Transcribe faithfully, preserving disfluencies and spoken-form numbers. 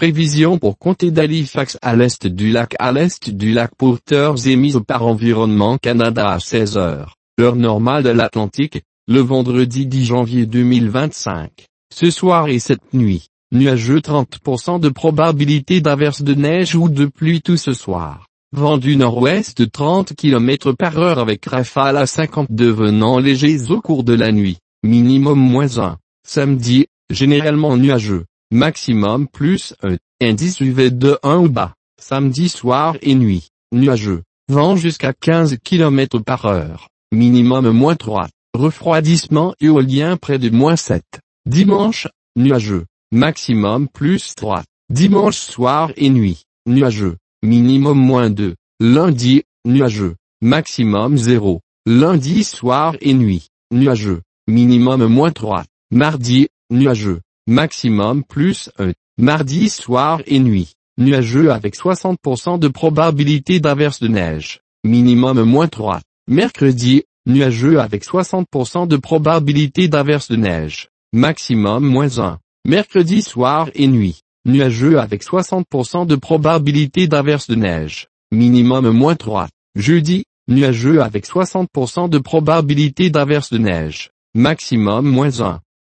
Prévision pour comté d'Halifax à l'est du lac à l'est du lac Porteurs émise par Environnement Canada à seize heures, heure normale de l'Atlantique, le vendredi dix janvier deux mille vingt-cinq. Ce soir et cette nuit, nuageux trente pour cent de probabilité d'averse de neige ou de pluie tout ce soir. Vent du nord-ouest trente kilomètres par heure avec rafale à cinquante devenant légers au cours de la nuit, minimum moins un. Samedi, généralement nuageux, maximum plus un, indice U V de un ou bas. Samedi soir et nuit, nuageux, vent jusqu'à quinze kilomètres par heure, minimum moins trois, refroidissement éolien près de moins sept. Dimanche, nuageux, maximum plus trois, dimanche soir et nuit, nuageux, minimum moins deux. Lundi, nuageux, maximum zéro, lundi soir et nuit, nuageux, minimum moins trois. Mardi, nuageux, maximum plus un, mardi soir et nuit, nuageux avec soixante pour cent de probabilité d'averse de neige, minimum moins trois. Mercredi, nuageux avec soixante pour cent de probabilité d'averse de neige, maximum moins un. Mercredi soir et nuit, nuageux avec soixante pour cent de probabilité d'averse de neige, minimum moins trois. Jeudi, nuageux avec soixante pour cent de probabilité d'averse de neige, maximum moins un.